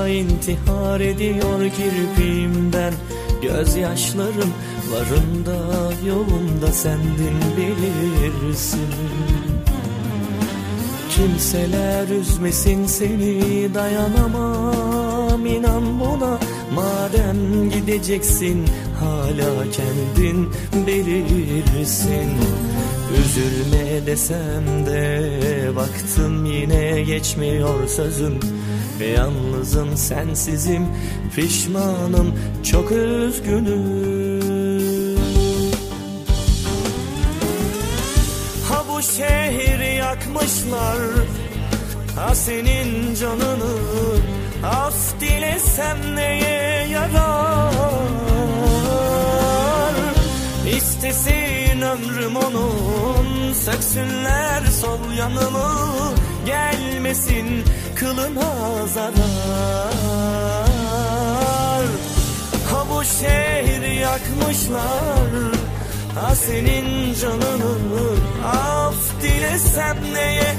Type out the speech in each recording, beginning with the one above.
intihar ediyor kirpiğimden. Gözyaşlarım varında yolunda sendin bilirsin. Kimseler üzmesin seni, dayanamam inan buna. Madem gideceksin hala kendin bilirsin. Üzülme desem de baktım yine geçmiyor sözüm. Ve yalnızım, sensizim, pişmanım, çok üzgünüm. Ha bu şehri yakmışlar, ha senin canını. Af dilesem neye yarar? İstesin ömrüm onun, söksünler sol yanımı. Gelmesin kılına zarar. Ha bu şehri yakmışlar, ha senin canını. Af dilesem neye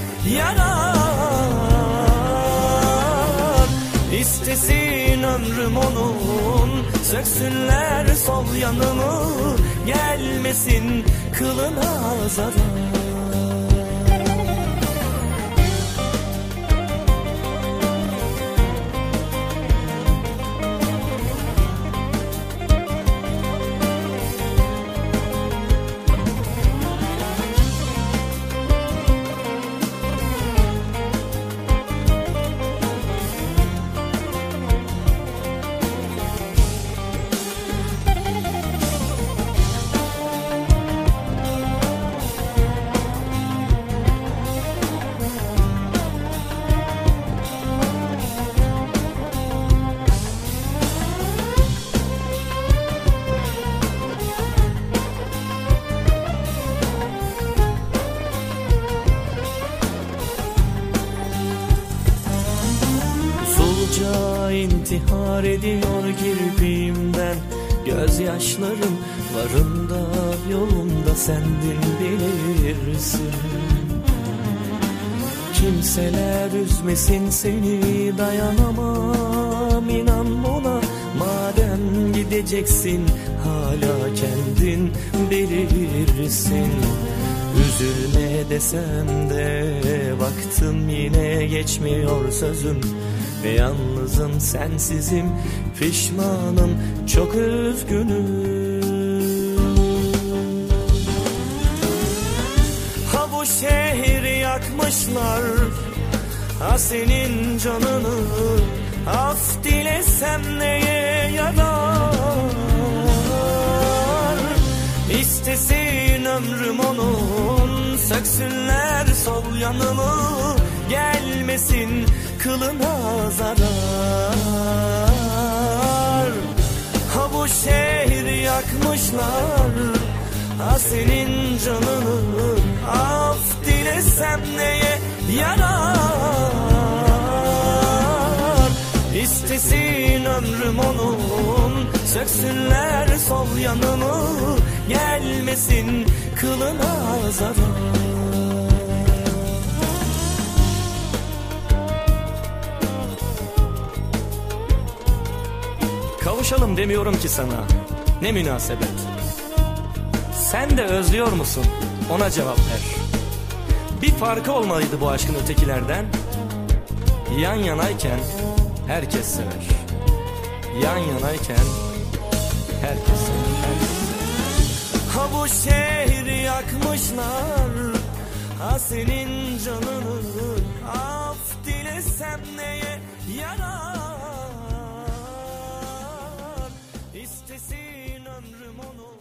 yarar? İstesin ömrüm onun, söksünler sol yanımı. Gelmesin kılına zarar. İntihar ediyor kirpiğimden. Gözyaşlarım varında yolunda sendin bilirsin. Kimseler üzmesin seni, dayanamam inan buna. Madem gideceksin hala kendin bilirsin. Üzülme desem de baktım yine geçmiyor sözüm. Ve yalnızım, sensizim, pişmanım, çok üzgünüm. Ha bu şehri yakmışlar, ha senin canını. Af dilesem neye yarar? İstesin ömrüm onun, söksünler sol yanımı. Gelmesin kılına zarar. Ha bu şehri yakmışlar, ha senin canını. Af dilesem neye yarar? İstesin ömrüm onun, söksünler sol yanımı. Gelmesin kılına zarar. Kavuşalım demiyorum ki sana, ne münasebet. Sen de özlüyor musun? Ona cevap ver. Bir farkı olmalıydı bu aşkın ötekilerden. Yan yanayken herkes sever. Yan yanayken herkes sever. Ha bu şehri yakmışlar, ha senin canını. Af dilesem neye yarar? İstesin ömrüm onu.